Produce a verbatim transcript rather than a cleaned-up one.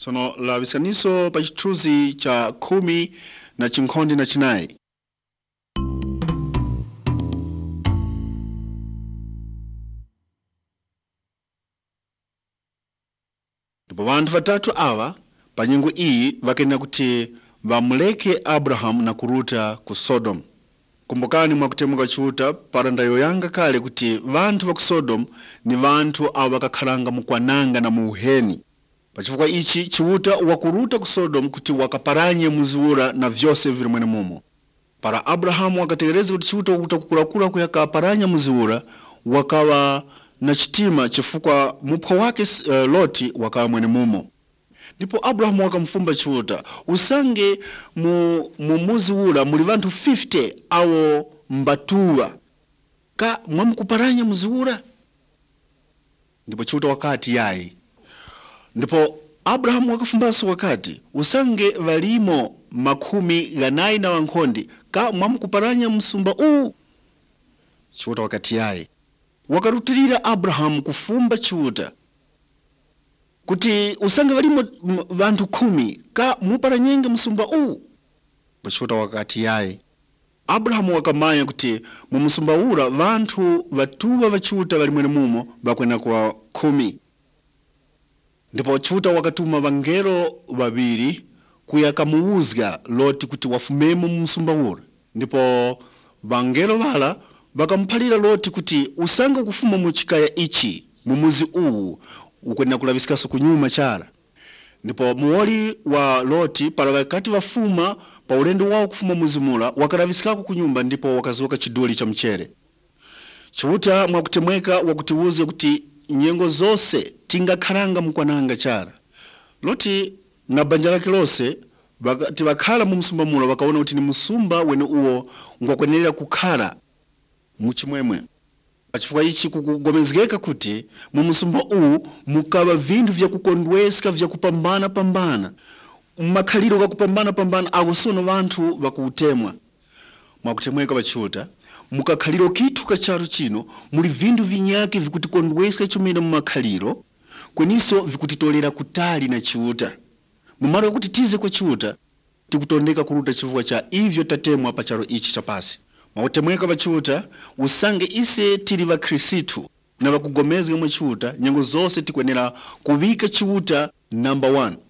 Sono la visaniso pa chithuzi cha kumi na chinkhondi na chinayi. Ndipo vanthu vatatu awa pa nyengo iyi vakenera kuti vamuleke Abrahamu na kuruta ku Sodomu. Kumbukani mwakutemuka chiuta paranda yoyanga kale kuti vanthu va ku Sodomu ni vanthu awa vakakhalanga mukwananga na muuheni. Pachifukwa ichi chiuta wakuruta ku Sodomu kuti wakaparanye muziura na vyose vili mwene mumo. Para Abrahamu wakategereza kuti chiuta wakuta kukulakula kuyakaparanya muziura wakawa na chitima chifukwa mupho wake uh, Loti wakawa mwene mumo. Ndipo Abrahamu wakamfumba chiuta usange mu, mu muziura muli vanthu fifty awo mbatuwa ka mwamukuparanya muziura. Ndipo chiuta wakati yayi. Ndipo Abrahamu wakafumbaso wakati usange valimo makumi ganayi na wankhondi ka mwamukuparanya msumba uu. Chiuta wakati yayi. Wakarutirira Abrahamu kufumba chiuta kuti usange valimo vantu kumi ka muparanyenge msumba uu. Chiuta wakati yayi. Abrahamu wakamanya kuti mu msumba ura vantu vatuwa vachiuta vali mwene mumo vakwena kwa kumi. Ndipo chiuta wakatuma vangelo vaviri kuyakamuuzga Loti kuti wafumemo mu msumba ura. Ndipo vangelo vala vakamphalira Loti kuti usange kufuma mu chikaya ichi mu muzi uu ukwenda kulavisikaso kunyuma chara. Ndipo muoli wa Loti para wakati vafuma pa ulendo wao kufuma muzimula wakalavisikako kunyumba ndipo wakazoka chidoli cha mchere. Chiuta mwakutemweka wakutiuze kuti nyengo zose tingakhalanga mukwananga chara. Loti na banja lake lose bakati bakhala mu msumba mula wakaona kuti ni musumba wene uwo ngwakwenerera kukhala mu chimwemwe. Pachifukwa ichi kukugomezgeka kuti mu msumba uu mukaba vindu vya kukondweska vya kupambana pambana. Makhaliro ga kupambana pambana agosono vantu vakutemwa. Mwakutemweka vachiuta mukakhaliro kitu kacharo chino muli vindu vinyake vikutikondweska chomena mu makhaliro kweniso vikutitolera kutali na chiuta. Mumalo kuti tize kwa chiuta tikutondeka kuruta chifukwa cha ivyo tatemwa pacharo ichi chapasi. Mwakutemweka vachiuta usange ise tili va Krisitu na vakugomezga mwa chiuta nyengo zose tikwenera kuvika chiuta number one.